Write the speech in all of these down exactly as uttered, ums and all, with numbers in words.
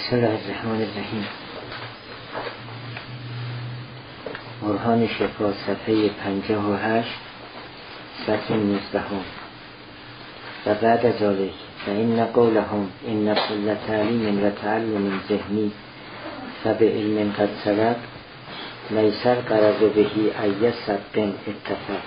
بسم الله الرحمن الرحیم. برهان شفا صفحه پنجاه و هشت سطر نوزدهم. و بعد از ذلك فإن قولهم إن كل تعلیم و تعلم ذهنی فبعلم قد سبق ليس الغرض به أي سبق اتفق.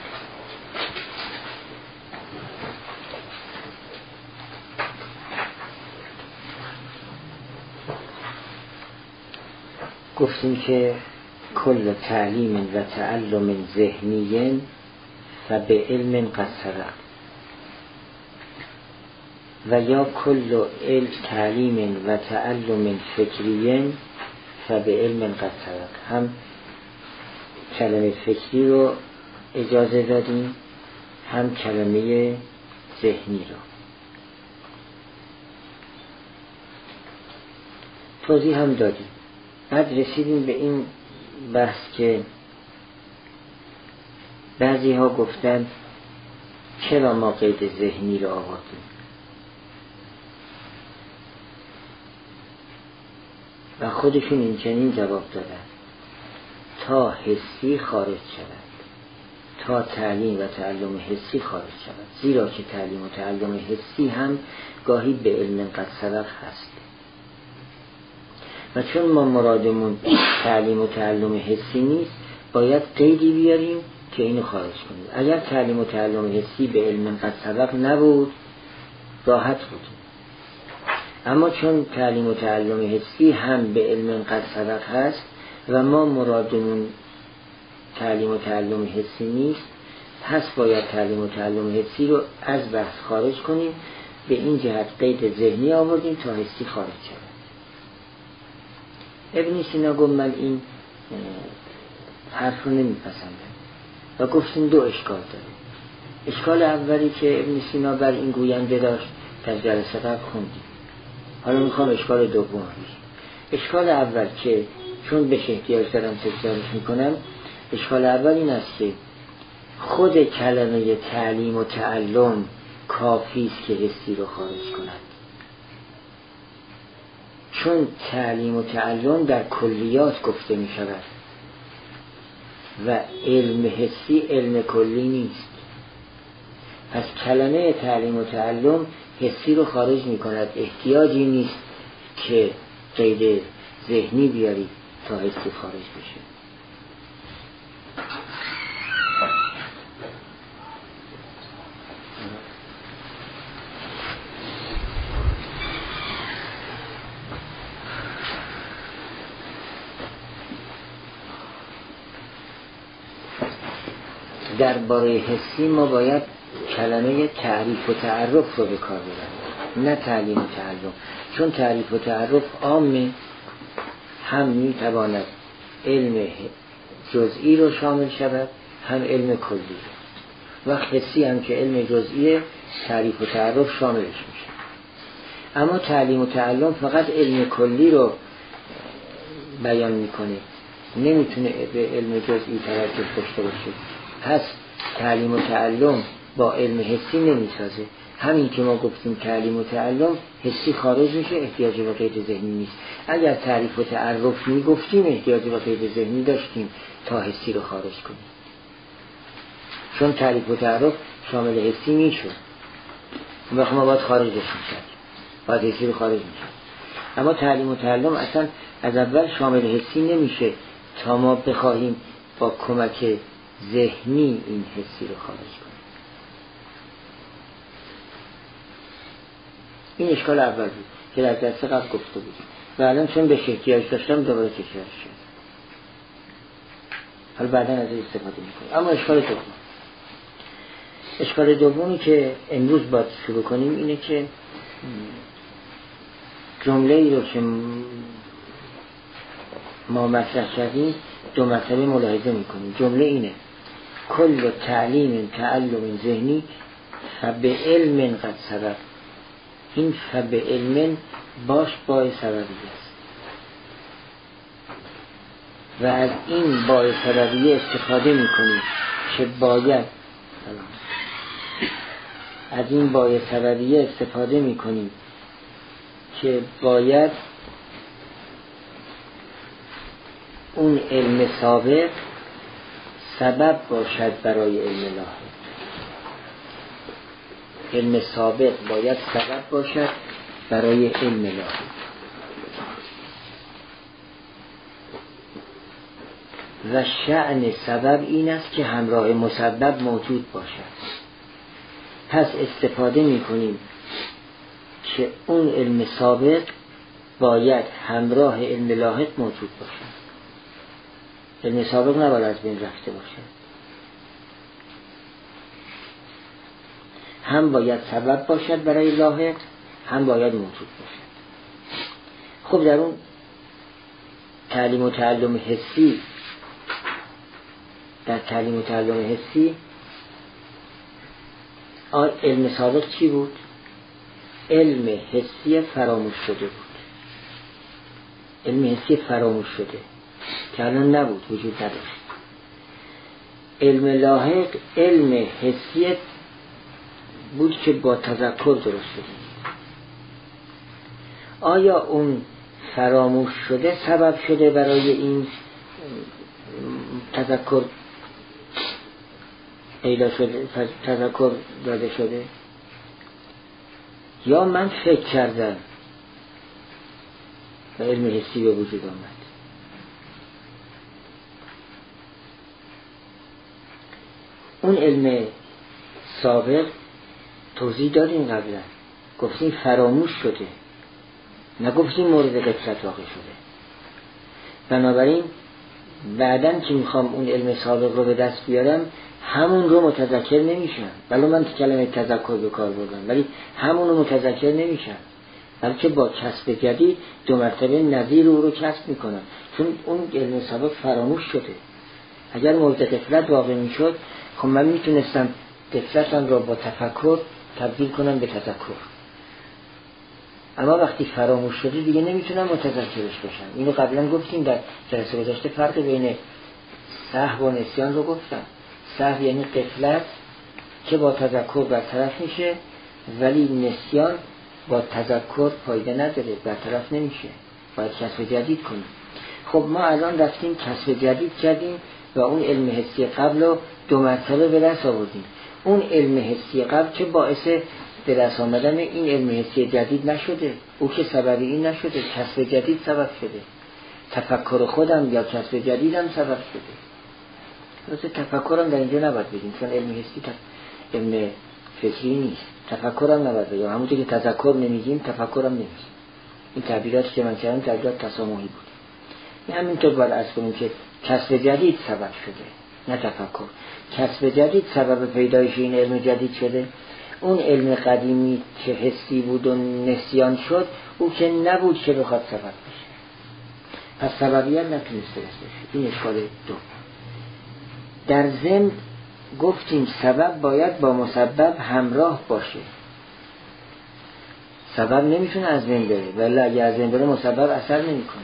گفتیم که کل تعلیم و تعلم ذهنی فبعلم قد سبق و یا کل علم تعلیم و تعلم فکری فبعلم قد سبق. هم کلمه فکری رو اجازه دادیم، هم کلمه ذهنی رو. توضیح هم دادیم. بعد رسیدیم به این بحث که بعضی ها گفتن چرا ما قید ذهنی رو آوردیم و خودشون این چنین جواب دادن: تا حسی خارج شود، تا تعلیم و تعلم حسی خارج شود، زیرا که تعلیم و تعلم حسی هم گاهی به علم قد سبق هست و چون ما مرادمون تعلیم و تعلم حسی نیست باید قیدی بیاریم که اینو خارج کنیم. اگر تعلیم و تعلم حسی به علم قد سبق نبود راحت بودیم، اما چون تعلیم و تعلم حسی هم به علم قد سبق هست و ما مرادمون تعلیم و تعلم حسی نیست، پس باید تعلیم و تعلم حسی رو از بحث خارج کنیم. به این جهت قید ذهنی آوردیم تا حسی خارج شود. ابن سینا گفت من این حرف رو نمیپسندم و گفتیم دو اشکال داره. اشکال اولی که ابن سینا بر این گوینده داشت در جلسه قبل خوندیم، حالا میخوام اشکال دوم بگیم. اشکال اول که چون به احتیاج دارم تکرارش میکنم، اشکال اول این است که خود کلمه تعلیم و تعلم کافی است که حسی رو خارج کند، چون تعلیم و تعلم در کلیات گفته می شود و علم حسی علم کلی نیست. پس کلمه تعلیم و تعلم حسی رو خارج می کند، احتیاجی نیست که قید ذهنی بیاری تا حسی خارج بشه. درباره حسی ما باید کلمه تعریف و تعرف رو به کار ببریم، نه تعلیم و تعلم، چون تعریف و تعرف عامه، هم می تواند علم جزئی رو شامل شود هم علم کلی رو. وقت حسی هم که علم جزئیه تعریف و تعرف شاملش میشه. اما تعلیم و تعلم فقط علم کلی رو بیان میکنه، نمیتونه به علم جزئی توجه داشته باشه. پس تعلیم و تعلم با علم حسی نمیسازه. همین که ما گفتیم تعلیم و تعلم حسی خارج میشه، احتیاج به قید ذهنی نیست. اگر تعریف و تعرف میگفتیم احتیاج به قید ذهنی داشتیم تا حسی رو خارج کنیم، چون تعریف و تعرف شامل حسی میشد وقت ما باید خارجش میشد، باید حسی رو خارج میشد. اما تعلیم و تعلم اصلا از اول شامل حسی نمیشه تا ما بخواهیم با کمک ذهنی این حسی رو خارج کنیم. این اشکال اول بود که در درس قبل گفته بود و الان چون به احتیاج داشتم دوباره تکرار شد. حالا بعدا از این استفاده میکنیم. اما اشکال دوم اشکال دومی که امروز باید شروع کنیم اینه که جمله ای رو که ما مطرح کردیم دو مرتبه ملاحظه میکنیم. جمله اینه: کل تعلیم تعلم ذهنی فبعلم قد سبق. این فبعلم باش باعث سببی است و از این باعث سببی استفاده میکنیم که باید از این باعث سببی استفاده میکنیم که باید اون علم سابق سبب باشد برای علم لاحق. علم سابق باید سبب باشد برای علم لاحق. و شأن سبب این است که همراه مسبب موجود باشد. پس استفاده می کنیم که اون علم سابق باید همراه علم لاحق موجود باشد. علم سابق نباید از بین رفته باشد. هم باید سبب باشد برای لاحق، هم باید موجود باشد. خب در اون تعلیم و تعلم حسی، در تعلیم و تعلم حسی علم سابق چی بود؟ علم حسی فراموش شده بود. علم حسی فراموش شده که الان نبود، وجود نداشت. علم لاحق علم حسی بود که با تذکر درست شده. آیا اون فراموش شده سبب شده برای این تذکر پیدا شده، تذکر داده شده، یا من فکر کردم و علم حسی به وجود آمد؟ اون علم سابق توضیح دادیم قبلا، گفتیم فراموش شده، نگفتیم مورد غفلت واقع شده. بنابراین بعدن که میخوام اون علم سابق رو به دست بیارم همون رو متذکر نمیشم، ولی من کلمه تذکر به کار بردم، ولی همون رو متذکر نمیشم، بلکه با کسب جدید دو مرتبه نظیر او رو کسب میکنم، چون اون علم سابق فراموش شده. اگر مورد غفلت واقع میشد خب من میتونستم غفلتم را با تفکر تبدیل کنم به تذکر، اما وقتی فراموش شده دیگه نمیتونم متذکرش باشم. اینو قبلا گفتیم در جلسه گذشته، فرق بین سهو و نسیان رو گفتم. سهو یعنی غفلت که با تذکر برطرف میشه، ولی نسیان با تذکر فایده نداره، برطرف نمیشه، باید کسب جدید کنیم. خب ما الان رفتیم کسب جدید کردیم و اون علم حسی قبل رو دو مرتبه به دست آوردیم. اون علم حسی قبل که باعث به دست آمدن این علم حسی جدید نشده، او که سبب این نشده، کسب جدید سبب شده. تفکر خودم یا کسب جدیدم سبب شده. واسه تفکرم در اینجا نباید بگیم، چون علم حسی تف... علم فکری نیست. تفکرم نباید بگیم، همونطور که تذکر نمیگیم تفکرم نمیگیم. این تعبیراتی که من کردم تعبیرات تسامحی بود. این همینطور باید عرض کنیم که کسب جدید سبب شده، نه تفکر. کسب جدید سبب پیدایش این علم جدید شده. اون علم قدیمی که حسی بود و نسیان شد، او که نبود که بخواد سبب بشه، پس سببیت نتونسته بشه. این اشکال دو. در ضمن گفتیم سبب باید با مسبب همراه باشه. سبب نمیتونه از بین بره، ولی اگه از بین بره مسبب اثر نمیکنه.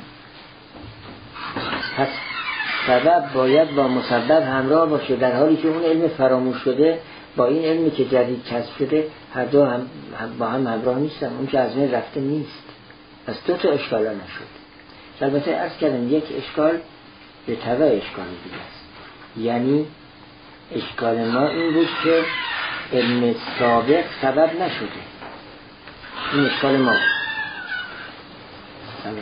پس سبب باید با مسبب همراه باشه، در حالی که اون علم فراموش شده با این علمی که جدید کسب شده هر دو هم با هم همراه نیستن. اون که از بین رفته نیست. پس دو تا اشکال نشد. البته عرض کردم یک اشکال به تبع اشکال دیگه است. یعنی اشکال ما این بود که علم سابق سبب نشده. این اشکال ما بود. سلام.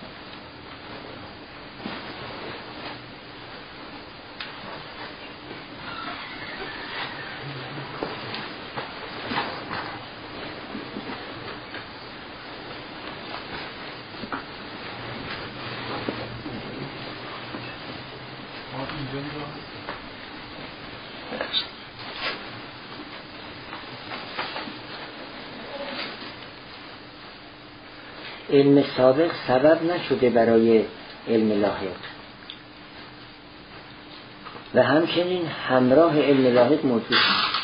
علم سابق سبب نشده برای علم لاحق و همچنین همراه علم لاحق موجود نیست.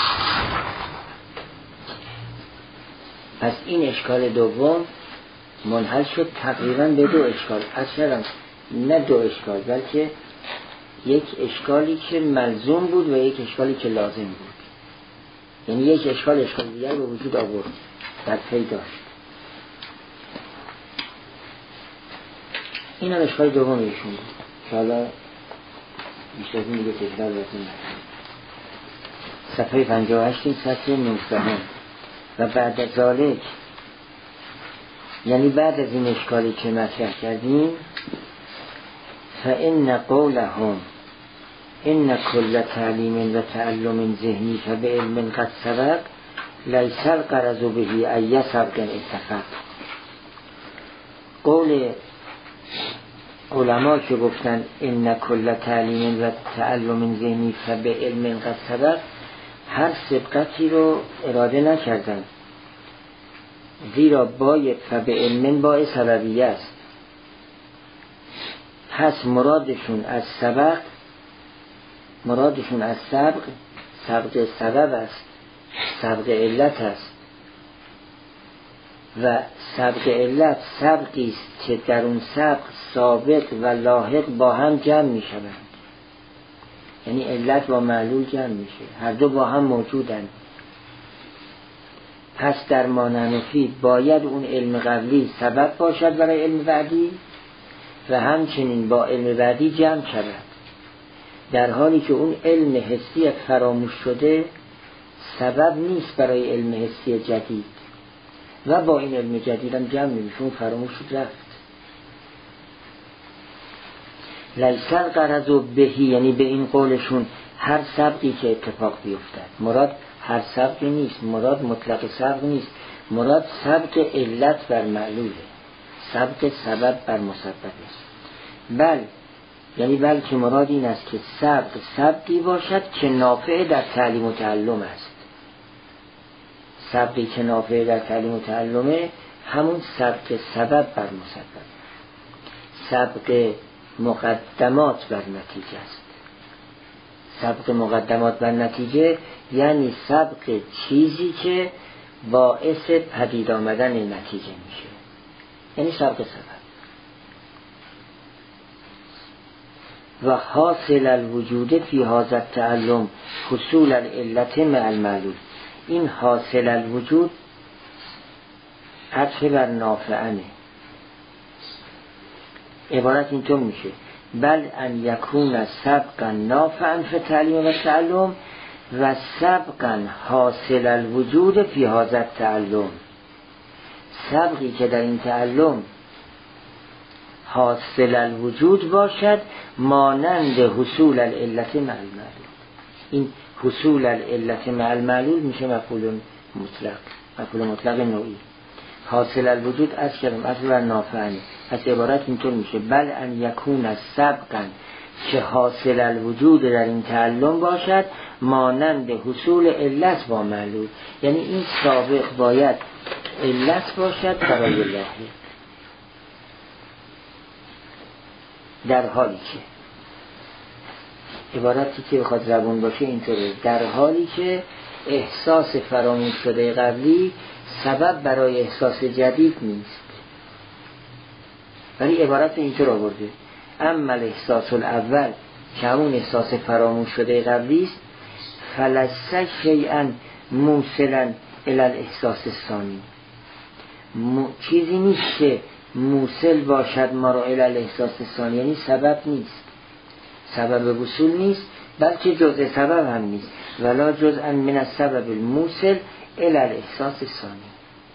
پس این اشکال دوم منحل شد تقریبا به دو اشکال. اصلا نه دو اشکال، بلکه یک اشکالی که ملزوم بود و یک اشکالی که لازم بود. یعنی یک اشکال اشکال دیگر به وجود آورد، در پی داشت. این هم اشکال دوم ایشون بود. که حالا بیشتر از این دیگه تکرار بکنیم. صفحه پنجاه و هشت این سطح نوزدهم. و بعد از ذالک، یعنی بعد از این اشکالی که مطرح کردیم، فإن قولهم إن كل تعلیم و تعلم ذهنی فبعلم قد سبق لیس الغرض به ای سبق اتفق. قول علما که گفتن ان کل تعلیم و تعلم ذهنی فبعلم قد سبق، هر سبقتی رو اراده نکردن، زیرا باید فبعلم باید سببیه است. پس مرادشون از سبق، مرادشون از سبق، سبق سبب است، سبق علت است و سبق علت سبقی است که در اون سبق سابق و لاحق با هم جمع می شوند. یعنی علت با معلول جمع میشه، هر دو با هم موجودند. پس در ماننفی باید اون علم قبلی سبب باشد برای علم بعدی و همچنین با علم بعدی جمع شود، در حالی که اون علم حسی فراموش شده سبب نیست برای علم حسی جدید و با این علم جدید هم جمع نمیشه، اون فراموش شد رفت. لیس الغرض بهی، یعنی به این قولشون هر سبقی که اتفاق بیفتد، مراد هر سبقی نیست، مراد مطلق سبق نیست، مراد سبق علت بر معلوله، سبق سبب بر مسبب است. بل یعنی بلکه مراد این است که سبق سبقی باشد که نافع در تعلیم و تعلم است. سبقی که نافع در تعلیم و تعلمه همون سبق سبب بر مسبب، سبق مقدمات بر نتیجه است. سبق مقدمات بر نتیجه یعنی سبق چیزی که باعث پدید آمدن نتیجه میشه، یعنی سبق سبب. و حاصل الوجود فی هذا التعلم حصول العلت مع المعلول. این حاصل الوجود عطف بر نافعنه، عبارت اینطور میشه بل ان یکون سبقا نافعا فی تعلیم و تعلم و سبقا حاصل الوجود فی هذا التعلم. سبقی که در این تعلم حاصل الوجود باشد مانند حصول العلت مع المعلول. این حصول العلت مع المعلول میشه مفعول مطلق، مفعول مطلق نوعی. حاصل الوجود از کلمه اصل و نافعنی، از عبارت اینطور میشه بل ان یکون سبقا، که حاصل الوجود در این تعلم باشد مانند حصول علت با معلول، یعنی این سابق باید علت باشد برای لاحق، در حالی که عبارتی که بخواد زبون باشه اینطوره، در حالی که احساس فراموش شده قبلی سبب برای احساس جدید نیست. ولی عبارت اینطور آورده اما الاحساس الاول که همون احساس فراموش شده قبلی است فلسه شیئا موصلا الی الاحساس الثانی، چیزی نیست که موصل باشد ما را الی الاحساس الثانی، یعنی سبب نیست، سبب وصول نیست، بلکه جزء سبب هم نیست. ولا جزءا من السبب الموصل الی الاحساس الثانی،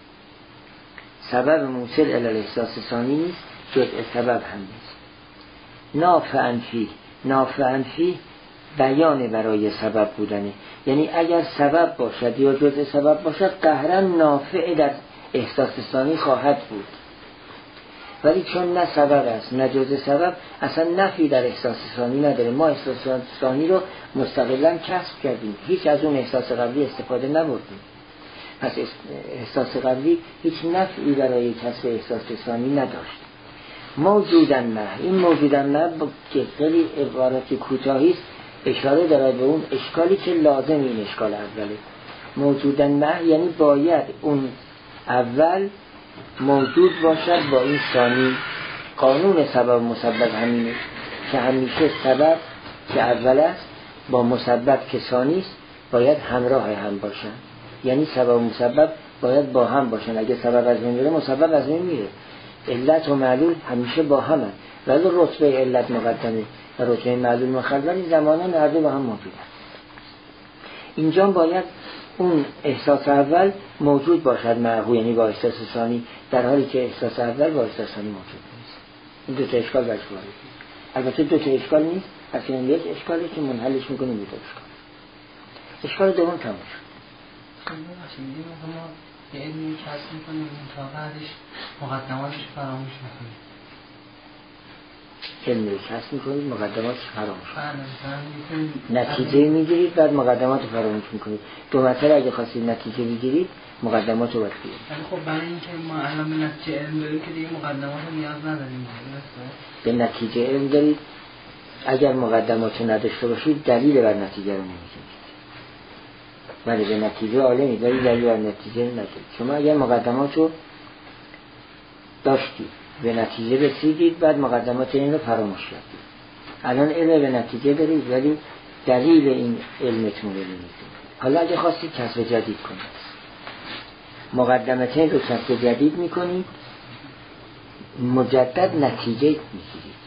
سبب موصل الی الاحساس الثانی نیست، جزء سبب هم نیست. نافعاً فی، نافعاً فی بیان برای سبب بودنه، یعنی اگر سبب باشد یا جزء سبب باشد قهراً نافع در احساس ثانی خواهد بود، ولی چون نه سبب است نه جزء سبب اصلا نفی در احساس ثانی نداره. ما احساس ثانی رو مستقلاً کسب کردیم، هیچ از اون احساس قبلی استفاده نبردیم، پس احساس قبلی هیچ نفعی برای کسب احساس ثانی نداشت. موجودن نه، این موجودن نه که خیلی عبارت کوتاهی است، اشاره داره به اون اشکالی که لازم این اشکال اوله. موجودن نه یعنی باید اون اول موجود باشد با این ثانی. قانون سبب مسبب همینه که همیشه سبب که اول است با مسبب که ثانی است باید همراه هم باشن، یعنی سبب و مسبب باید با هم باشن. اگه سبب از بین میره مسبب از بین میره. علت و معلول همیشه با همن، ولی رتبه علت مقدمه و رتبه معلول مخول این زمانه هر دو با هم موجودن. اینجا باید اون احساس اول موجود باشد معهو، یعنی با احساس ثانی، در حالی که احساس اول با احساس ثانی موجود نیست. این دو تا اشکال برش وارد. البته دو تا اشکال نیست، اصلا یک اشکالی که منحلش میکنیم دو تا اشکال. اشکال دوم تموم شد. میگیم ما یه علمی کسب میکنیم تا بعدش مقدماتش فراموش میکنیم. علمی کسب میکنید مقدماتش فراموش میکنید. نتیجه میگیرید بعد مقدمات رو فراموش میکنید. دو مسئله اگه خواستید نتیجه بگیرید مقدمات رو باید بگیرید. ولی خب برای اینکه ما الان به نتیجه علم داریم که دیگه مقدمات رو نیاز نداریم. به نتیجه علم دارید. اگر مقدمات رو نداشته باشید دلیل بر نتیجه رو نمیگیرید. ولی به نتیجه عالمی دارید دلیل بر نتیجه ندارید. شما اگر مقدمات رو داشتید به نتیجه رسیدید بعد مقدمات این رو فراموش کردید. الان علم به نتیجه دارید ولی دلیل این علمتون رو نمیدونید. حالا اگه خواستید کسب جدید کنید مقدمتین رو کسب جدید میکنید مجدد نتیجه میگیرید.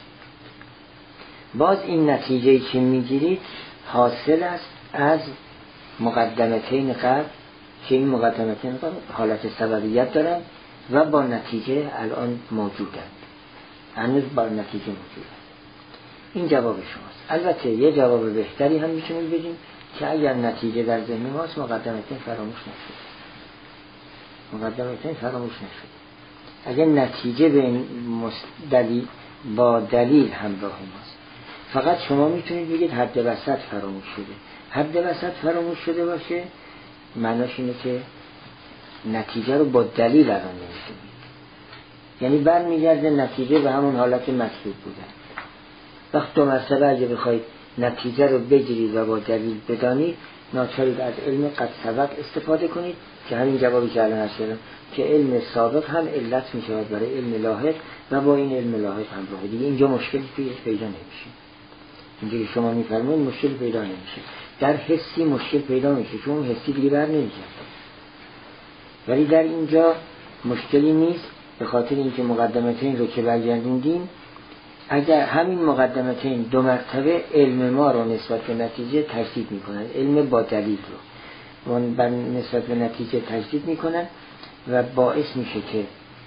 باز این نتیجه که میگیرید حاصل است از مقدمتین قبل که این مقدمتین قبل حالت سببیت دارن و با نتیجه الان موجودند. هنوز با نتیجه موجودند. این جواب شماست. البته یه جواب بهتری هم میتونیم بدیم که اگر نتیجه در ذهن ماست مقدمتین فراموش نشد. مقدمتین فراموش نشد. اگر نتیجه به دلیل با دلیل همراه ماست فقط شما میتونید بگید حد وسط فراموش شده. حد وسط فراموش شده باشه معناش اینه که نتیجه رو با دلیل الان نمی‌دونید. یعنی برمیگرده نتیجه به همون حالت مطلوب بودن. وقت دو مرتبه اگه بخواید نتیجه رو بگیرید و با دلیل بدانید ناچارید از علم قد سبق استفاده کنید که همین جوابی که الان هستم که علم سابق هم علت می شود برای علم لاحق و با این علم لاحق همراه دیگه اینجا مشکلی پیدا نمیشه. اینجا که شما میفرمایید مشکل پیدا نمیشه. در حسی مشکل پیدا میشه چون حسی دیگه بر نمیگرده. ولی در اینجا مشکلی نیست به خاطر اینکه مقدمتین رو که برگردوندیم اگر همین مقدمتین دو مرتبه علم ما رو نسبت به نتیجه تجدید میکنن، علم با دلیل رو اون بر نسبت به نتیجه تجدید میکنن و باعث میشه که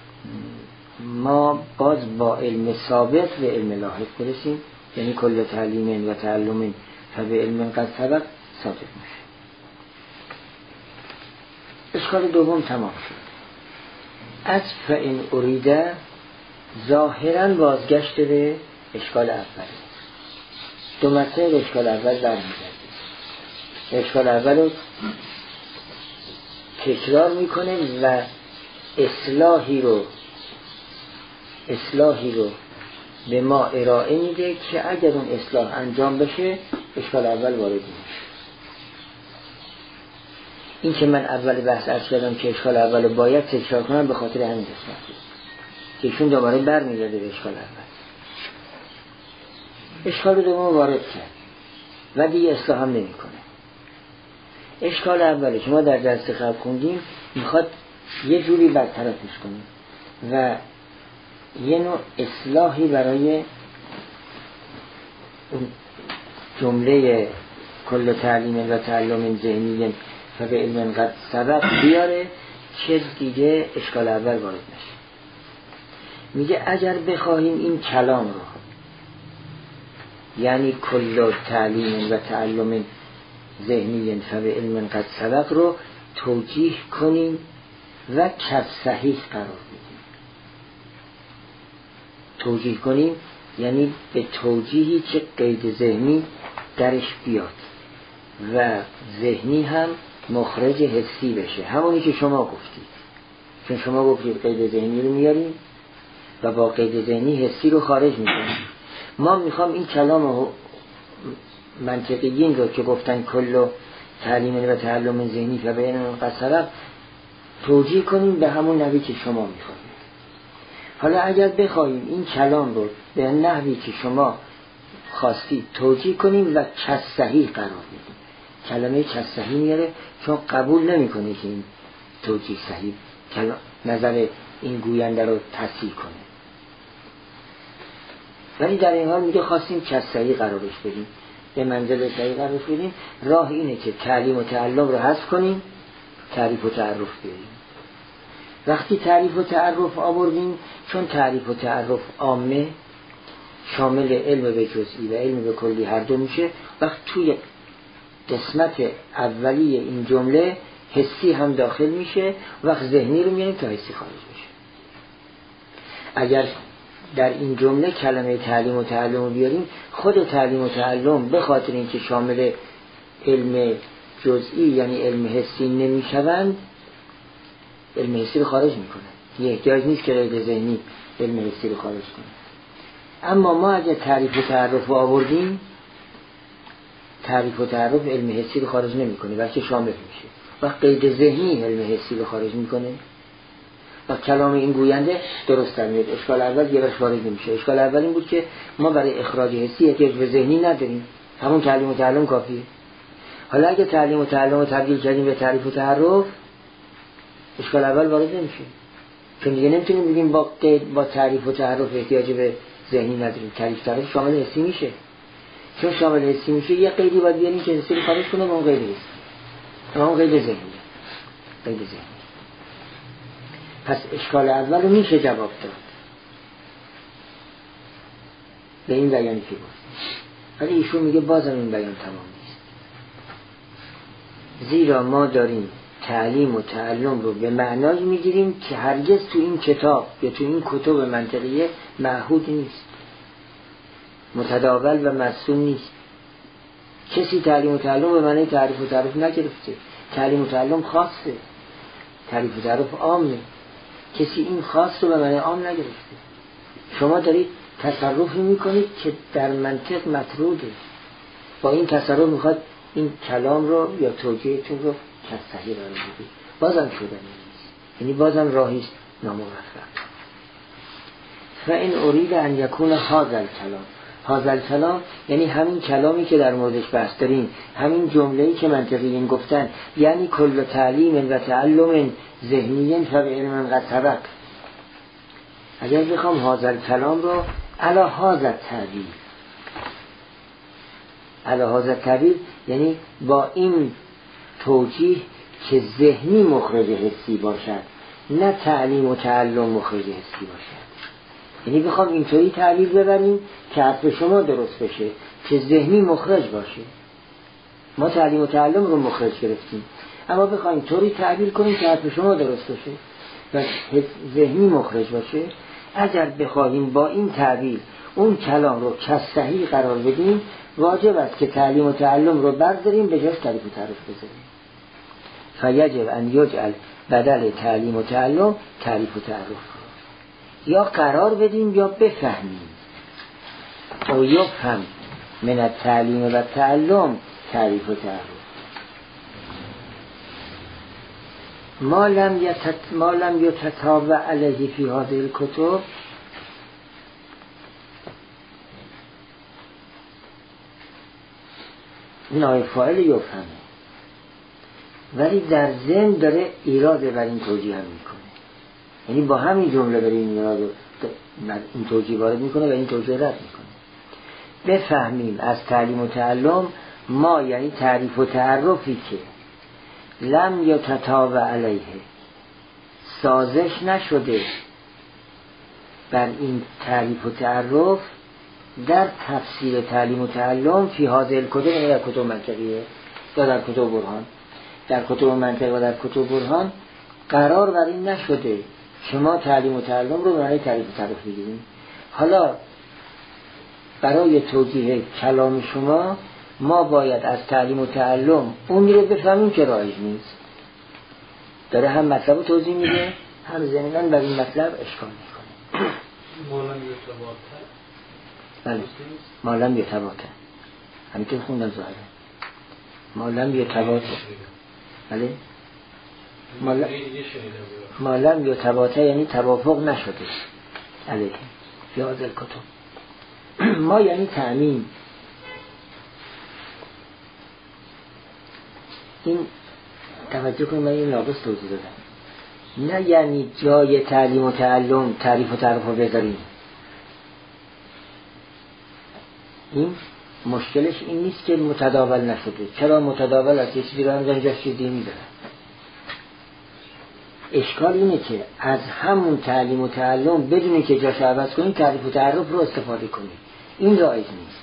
ما باز با علم سابق به علم لاحق برسیم. یعنی کل تعلیم و تعلم فبه علم قد سبق صادق میشه. اشکال دوم تمام شد. از فإن اریده ظاهرا بازگشت به اشکال اول. دو مسئله اشکال اول برمیگرده. اشکال اول رو تکرار میکنه و اصلاحی رو اصلاحی رو به ما ارائه میده که اگر اون اصلاح انجام بشه اشکال اول وارد میشه. این که من اول بحث عرض کردم که اشکال اول رو باید تکرار کنم به خاطر همین قسمت که ایشون دوباره برمیگرده به اشکال اول. اشکال دوم وارد کرد و دیگه اصلاح هم نمی کنه. اشکال اولی که ما در درس قبل خوندیم میخواد یه جوری برطرفش کنیم و یه نوع اصلاحی برای جمله کل تعلیم و تعلم ذهنی و به علم قد سبق بیاره که دیگه اشکال اول وارد نشه. میگه اگر بخواهیم این کلام رو یعنی کل تعلیم و تعلم ذهنی و به علم قد سبق رو توجیه کنیم و کف صحیح قرار بدیم. توجیه کنیم یعنی به توجیهی که قید ذهنی درش بیاد و ذهنی هم مخرج حسی بشه، همونی که شما گفتید. چون شما گفتید قید ذهنی رو میاریم و با قید ذهنی حسی رو خارج میکنیم. ما میخوام این کلام منطقیین رو که گفتن کل تعلیم و تعلم ذهنی و به علم قد سبق توجیه کنیم به همون نحوی که شما میخواید. حالا اگر بخوایم این کلام رو به نحوی که شما خواستید توجیه کنیم و کس صحیح قرار بدیم. کلمه کس صحیح میاره چون قبول نمیکنه که این توجیه صحیح نظر این گوینده رو تصحیح کنه. ولی در این حال میگه خواستیم کسری قرارش بدیم، به منزل صحیح قرارش بدیم. راه اینه که تعلیم و تعلم رو حذف کنیم، تعریف و تعرف بیاریم. وقتی تعریف و تعرف آوردیم، چون تعریف و تعرف عامه شامل علم به جزئی و علم به کلی هر دو میشه، وقت توی قسمت اولی این جمله حسی هم داخل میشه، وقت ذهنی رو میاریم تا حسی خارج بشه. اگر در این جمله کلمه تعلیم و تعلم رو بیاریم، خود تعلیم و تعلم به خاطر اینکه شامل علم جزئی یعنی علم حسی نمیشوند، علم حسی رو خارج میکنه. یه احتیاج نیست که علم ذهنی علم حسی رو خارج کنه. اما ما اگر تعریف و تعرف رو آوردیم، تعریف و تعرف علم حسی رو خارج نمیکنه بلکه شامل میشه. و قید ذهنی علم حسی رو خارج میکنه و کلام این گوینده درست میاد. اشکال اول یه برش وارد نمیشه. اشکال اول این بود که ما برای اخراج حسی احتیاج به ذهنی نداریم، همون تعلیم و تعلم کافیه. حالا اگه تعلیم و تعلم رو تبدیل کردیم به تعریف و تعرف، اشکال اول وارد نمیشه، چون دیگه نمیتونیم بگیم با قید با تعریف و تعرف احتیاج به ذهنی نداریم. تعریف و تعرف شامل حسی میشه. چون شامل حسی میشه یه قیدی باید بیاریم که حسی رو خارج کنه، اون قید حسی، اون قید ذهنی، قید ذهنی. پس اشکال اول رو میشه جواب داد به این بیانی که بود. ولی ایشون میگه بازم این بیان تمام نیست، زیرا ما داریم تعلیم و تعلم رو به معنای میگیریم که هرگز تو این کتاب یا تو این کتب منطقیه معهود نیست، متداول و مرسوم نیست. کسی تعلیم و تعلم به معنای تعریف و تعرف نگرفته. تعلیم و تعلم خاصه، تعریف و تعرف عامه. کسی این خاص رو به معنای عام نگرفته. شما دارید تصرفی میکنید که در منطق مطروده. با این تصرف میخواد این کلام رو یا توجیهتون رو صحیح قرار بدید. بازم شدنی نیست، یعنی بازم راهیست ناموفق. و این ارید ان یکون هذا الکلام، هذا الکلام یعنی همین کلامی که در موردش بحث داریم، همین جمله‌ای که منطقیین گفتن، یعنی کل تعلیم و تعلم ذهنی فبعلم قد سبق. اگر بخوام هذا الکلام رو علی هذا التعبیر، علی هذا التعبیر یعنی با این توجیه که ذهنی مخرج حسی باشد، نه تعلیم و تعلم مخرج حسی باشد. یعنی بخوام اینطوری تعبیر ببریم که حرف شما درست بشه، که ذهنی مخرج باشه. ما تعلیم و تعلم رو مخرج گرفتیم، اما بخوایم طوری تعبیر کنیم که حرف شما درست باشه و ذهنی مخرج باشه. اگر بخوایم با این تعبیر اون کلام رو که صحیح قرار بدیم، واجب است که تعلیم و تعلم رو برداریم به جاش تعریف و تعرف بذاریم. فیجب ان یجعل بدل تعلیم و تعلم تعریف و تعرف، یا قرار بدیم یا بفهمیم. او یفهم من التعلیم و تعلم تعریف و تعرف. ما لم یتت ما لم یتتابع علیه فی هذه الکتب، نایب فاعل یفهمه، ولی در ضمن داره ایراد بر این توجیه هم میکنه. یعنی با همین جمله بر این ایراد این توجیه وارد میکنه و این توجیه رد میکنه. بفهمیم از تعلیم و تعلم ما یعنی تعریف و تعرفی که لم یتتابع علیه، سازش نشده بر این تعریف و تعرف در تفسیر تعلیم و تعلم فی هذه الکتب، یعنی در کتب منطقیه یا در کتب برهان. در کتب منطق و در کتب برهان قرار بر این نشده که ما تعلیم و تعلم رو برای تعریف و تعرف بگیریم. حالا برای توجیه کلام شما ما باید از تعلیم و تعلم اون رو بفهمیم که رایج نیست. داره هم مطلب رو توضیح میده، هم ضمناً بر این مطلب اشکال میکنه. مالم یتباطه، بله مالم یتباطه، همین که خوندم ظاهره مالم یتباطه. بله مالم یتباطه یعنی توافق نشده علیه یاد الکتب. ما یعنی تعمیم. این توجه کنیم، من این ناقص توضیح دادم. نه یعنی جای تعلیم و تعلم تعریف و تعرف رو بذاریم، این مشکلش این نیست که متداول نشده. چرا متداول است؟ یه چیزی رو هم جاش چیزی میداره. اشکال اینه که از همون تعلیم و تعلم بدونی که جاش عوض کنی تعریف و تعرف رو استفاده کنی. این رایج نیست.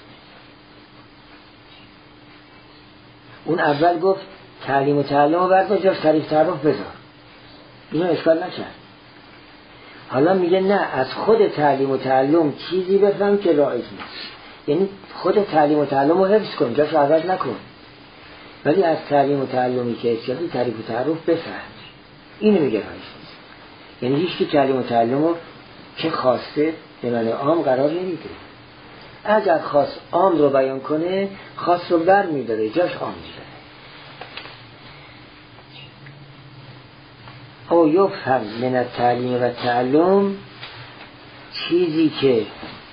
اون اول گفت تعلیم و تعلم رو بردار جاش تعریف و تعرف بذار. اینو اشکال نکرد. حالا میگه نه، از خود تعلیم و تعلم چیزی بفهم که رایج نیست. یعنی خود تعلیم و تعلم رو حفظ کن، جاش عوض نکن، ولی از تعلیم و تعلمی که اشکالی تعریف و تعرف بفهم. اینو میگه رایج نیست. یعنی هیچ کی تعلیم و تعلم رو که خواسته به معنی عام قرار نمیده. اگر خواست عام رو بیان کنه خاص رو بر میداره، جاش عام میداره. او یفهم من التعلیم و تعلم، چیزی که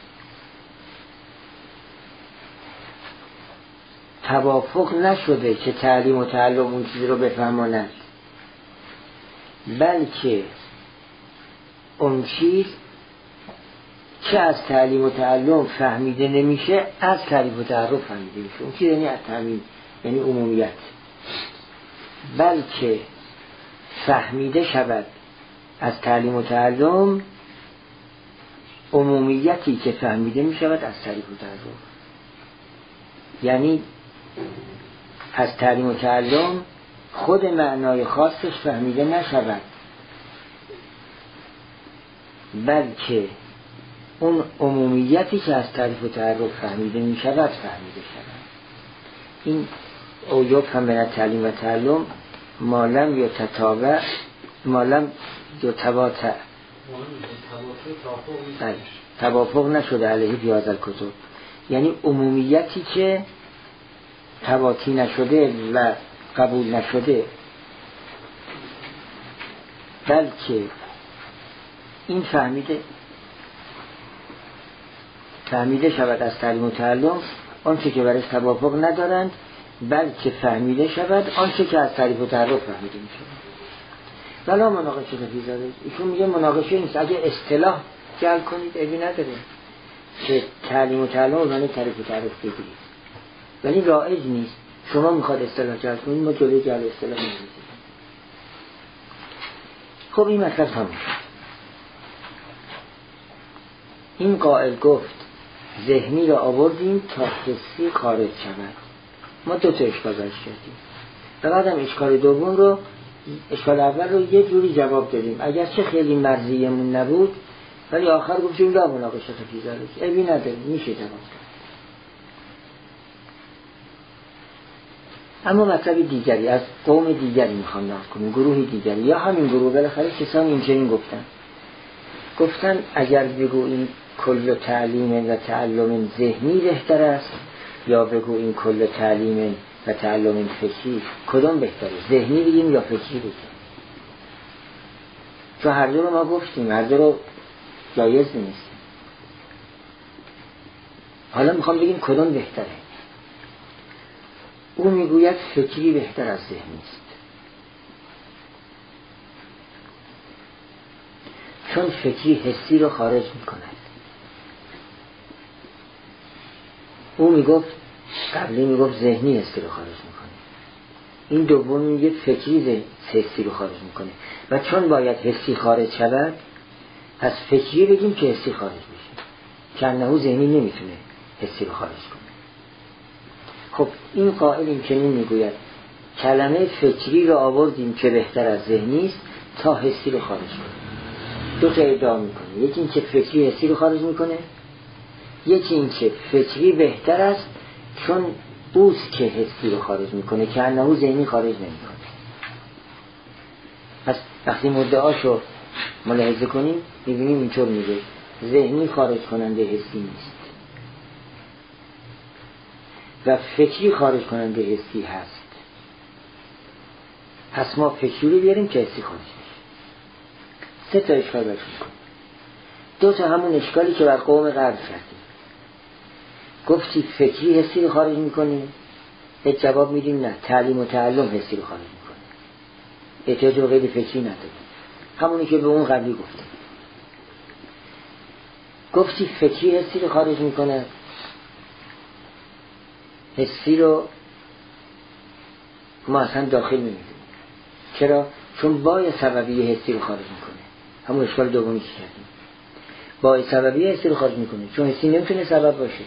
توافق نشده که تعلیم و تعلم اون چیزی رو بفهماند، بلکه اون چیز که از تعلیم و تعلم فهمیده نمیشه از تعلیم و تعرف فهمیده میشه. اون چیز یعنی از تعلیم، یعنی عمومیت. بلکه فهمیده شود از تعلیم و تعلم عمومیتی که فهمیده میشود از تعلیم و تعلم. یعنی از تعلیم و تعلم خود معنای خاصش فهمیده نشود، بلکه اون عمومیتی که از تعریف و تعرف فهمیده می شود فهمیده شود. این او یفهم من التعلیم و تعلم مالم یا تتابع مالم یا تباتع توافق نشده علیه بیازل کتب، یعنی عمومیتی که تواتی نشده و قبول نشده، بلکه این فهمیده فهمیده شود از تعلیم و تعلم آنچه که برش توافق ندارند، بلکه فهمیده شود آنچه که از تعریف و تعرف فهمیده می شود. ولی مناقشه نفیزاده ایشون میگه مناقشه نیست. اگه اصطلاح جعل کنید عیبی نداره که تعلیم و تعلم رو معنی تعریف و تعرف بگیرید، ولی رایج نیست. شما میخواد اصطلاح جعل کنید، ما جلوی جعل اصطلاح نمیزید. خب این مطلب تمام شد. این قائل گفت ذهنی را آوردیم تا حسی خارج شود. ما دو تا اشکال برش کردیم و بعدم اشکال دوم رو اشکال اول رو یه جوری جواب دادیم، اگرچه خیلی مرضیمون نبود، ولی آخر گفتیم لا مناقشه فی ذلک، عیبی نداره، میشه جواب داد. اما مطلب دیگری از قوم دیگری میخوام نقل کنیم، گروه دیگری یا همین گروه، بالاخره کسانی اینجوری گفتن گفتن اگر بگوییم کل تعلیم و تعلم ذهنی بهتر است یا بگوییم کل تعلیم و تعلم فکری، کدام بهتره؟ ذهنی بگیم یا فکری بگیم؟ چون هر دو رو ما گفتیم، هر دو رو جایز نیست. حالا میخوام بگیم کدام بهتره. او میگوید فکری بهتر از ذهنی است، چون فکری حسی رو خارج میکند. او میگفت قبلی میگفت ذهنی حسی رو خارج میکنه، این دوم میگه فکری حسی رو خارج میکنه و چون باید حسی خارج شود پس فکری بگیم که حسی خارج میشه، کنهو ذهنی نمیتونه حسی رو خارج کنه. خب این قائل این چنین میگوید کلمه فکری رو آوردیم که بهتر از ذهنی است تا حسی رو خارج کنه. دو تا ادعا میکنه، یکی این که فکری حسی رو خارج میکنه، یکی این که فکری بهتر است چون اوست که حسی رو خارج میکنه که انهو ذهنی خارج نمیکنه. پس وقتی مدعاشو ملاحظه کنیم میبینیم اینطور میگه ذهنی خارج کننده حسی نیست و فکری خارج کننده حسی هست. پس ما فکری رو بیاریم که حسی خارج میشه. سه تا اشکال برش میکنیم. دو تا همون اشکالی که بر قوم قبل کردیم، گفتی فکری حسی رو خارج میکنه، یک جواب میدیم نه، تعلیم و تعلم حسی رو خارج میکنه، احتیاج به غیر فکری نداره، همونی که به اون قبلی گفتیم. گفتی فکری حسی رو خارج میکنه، حسی رو ما اصلا داخل نمیدونیم. چرا؟ چون باعث سببیه حسی رو خارج میکنه. همون اشکال دومی که کردیم، باعث سببیه حسی رو خارج میکنه، چون حسی نمیتونه سبب باشه.